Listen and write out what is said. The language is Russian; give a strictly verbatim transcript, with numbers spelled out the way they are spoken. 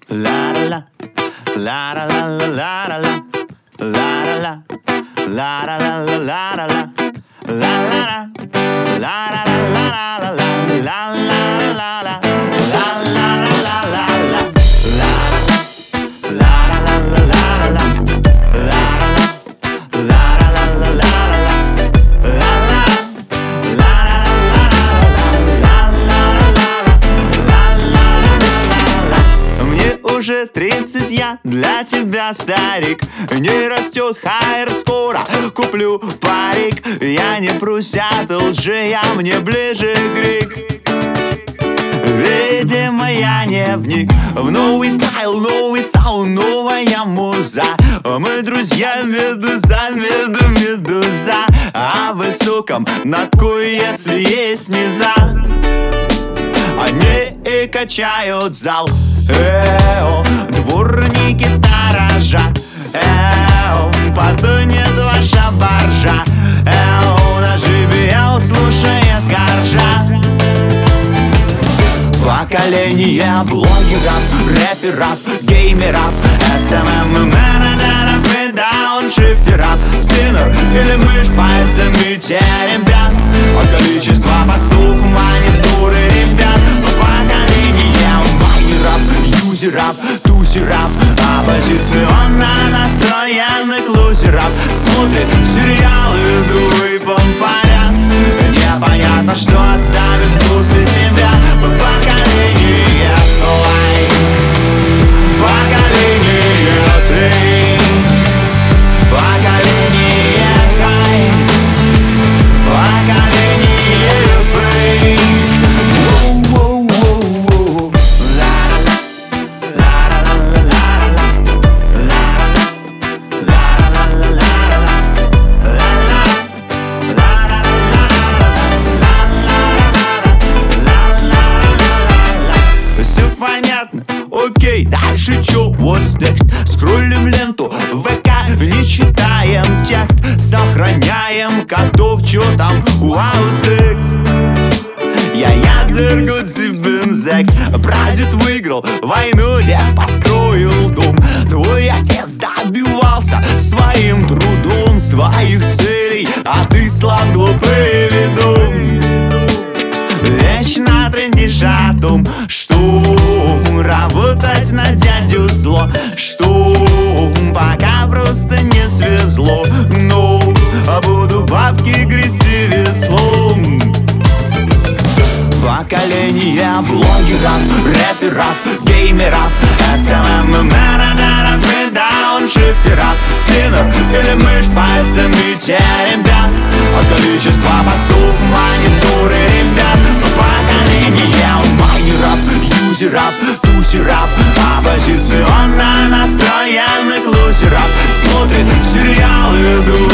La la la la la la la la la la la la la la la la la la la Уже тридцать, я для тебя старик. Не растет хайр, скоро куплю парик. Я не прусят лжи, я мне ближе грек. Видимо, я не вник в новый стайл, новый саунд, новая муза. Мы друзья, медуза, меду, медуза. О высоком надку, если есть низа. Они и качают зал. Эо, дворники сторожа. Эо, подунет ваша баржа. Эо, на жибе слушает коржа. Поколение блогеров, рэперов, геймеров, эс эм эм-менеджеров и дауншифтеров. Спиннер или мышь пальцами теребят. От количества постов монитуры ребят. Поколение майнеров, юзеров, тусеров, оппозиционно настроенных лузеров. Смотрит сериалы, дуры помпарят. Непонятно, что оставит после себя. Поколение лайк, поколение ты, поколение хай, поколение фейк. Окей, дальше чё, what's next? Скроллим ленту, ВК, не читаем текст. Сохраняем котов, чё там, вау, секс. Я языр, гудзибин, секс. Прадед выиграл войну, дед построил дом. Твой отец добивался своим трудом своих целей, а ты слаб, глупый ведом. Вечно трендишь о том, что работать на дядю зло, что пока просто не свезло, но буду бабки грести веслом. Поколение блогеров, рэперов, геймеров, эс эм эм-менеджеров и дауншифтеров. Спиннер или мышь пальцами теребят. От количества постов монитуры ребят. Поколение майнеров, юзеров, тусеров, оппозиционно настроенных лузеров. Смотрит сериалы,